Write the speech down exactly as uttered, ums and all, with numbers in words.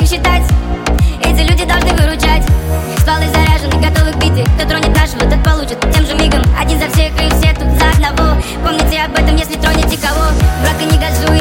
считать. Эти люди должны выручать. Стволы заряжены, готовы к битве. Кто тронет нашего, тот получит тем же мигом. Один за всех и все тут за одного. Помните об этом, если тронете кого. Брака не газуй.